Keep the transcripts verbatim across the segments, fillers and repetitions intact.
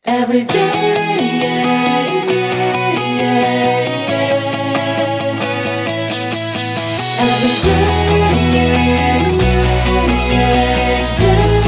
Every day, yeah, yeah, yeah, yeah. Every day, yeah, yeah, yeah,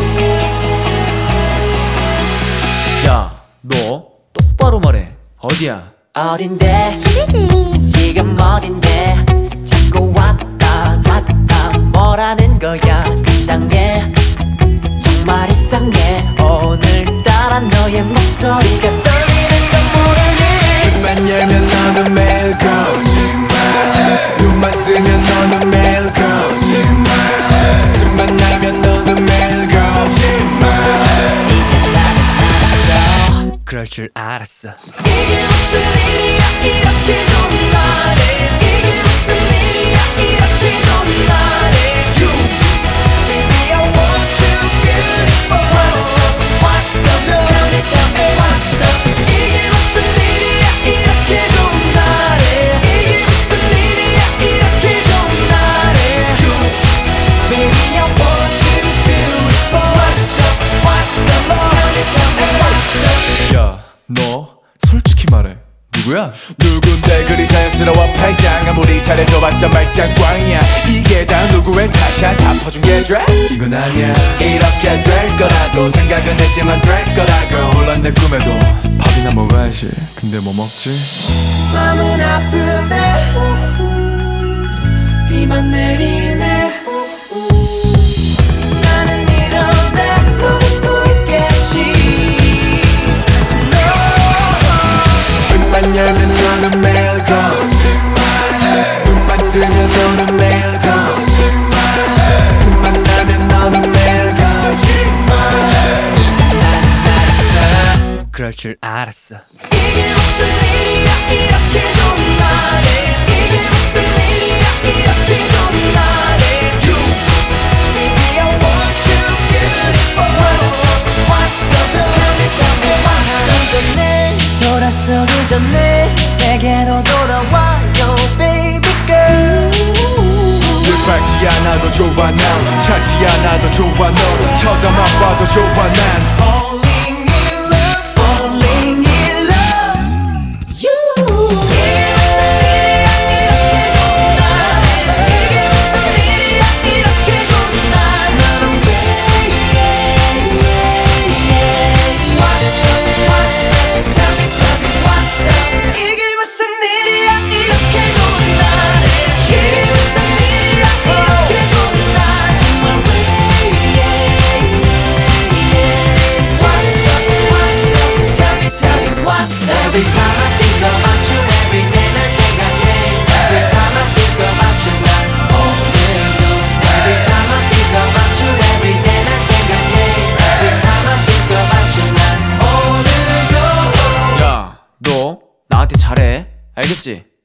yeah. 야, 너 똑바로 말해. 어디야? 어딘데? 집이지. 지금 어딘데? 자꾸 왔다 갔다 뭐라는 거야? 이상해, 정말 이상해. 오늘따라 너의 목소리가 떨리는 건 모르니. 눈만 열면 너는 매일 거짓말, 눈만 뜨면 너는 매일 거짓말, 틈만 나면 너는 매일 거짓말. 이제 나는 알았어. 그럴 줄 알았어. 이게 무슨 일이야 이렇게 좋은 날에. 이게 무슨 일이야 이렇게 좋은 날에. You, baby I want you beautiful. What's up, what's up, tell me, tell me what's up. 이게 무슨 일이야 이렇게 좋은 날에. 이게 무슨 일이야 이렇게 좋은 날에. You, baby I want you beautiful. What's up, what's up, tell me, tell me what's up. 야, 너 솔직히 말해. 누구야? 누군데 그리 자연스러워 팔짱. 아무리 잘해줘봤자 말짱꽝이야. 이게 다 누구의 탓이야? 다 퍼준 게 죄? 이건 아니야. 이렇게 될 거라고 생각은 했지만 될 거라고. 물론 내 꿈에도 밥이나 먹어야지. 근데 뭐 먹지? 맘은 아픈데 비만 내리네. 나는 이런데 너 듣고 있겠지. 눈만 열면 너는 매일 거짓말, 눈만 뜨면 너는 매일 거짓말, 틈만 나면 너는 매일 거짓말. 이제 나는 알았어. 그럴 줄 알았어. 이게 무슨 일이야 이렇게 좋은 날에. 이게 무슨 일이야 이렇게 좋은 날에. You, baby I want you beautiful. What's up, what's up, tell me, tell me what's up. 전에 돌아서기 전에 내게로 돌아와요 baby girl. 늘 밟지 않아도 좋아 난, 차지 않아도 좋아 너, 쳐다만 봐도 좋아 난. Falling in love, falling in love. You. 이게 무슨 일이야 이렇게 좋은 날에. 이게 무슨 일이야 이렇게 좋은 날. 나는 왜 What's up, what's up, tell me, tell me what's up. 이게 무슨 일이야 이렇게 좋은 날에. 이게 무슨 일이야 이렇게 좋은 날. 정말 왜 What's up, what's up, tell me, tell me what's up. Every time I think about you, every day 날 생각해. Every time I think about you, 난 오늘도. Every time I think about you, every day 날 생각해. Every time I think about you, 난 오늘도. 야, 너 나한테 잘해. 알겠지?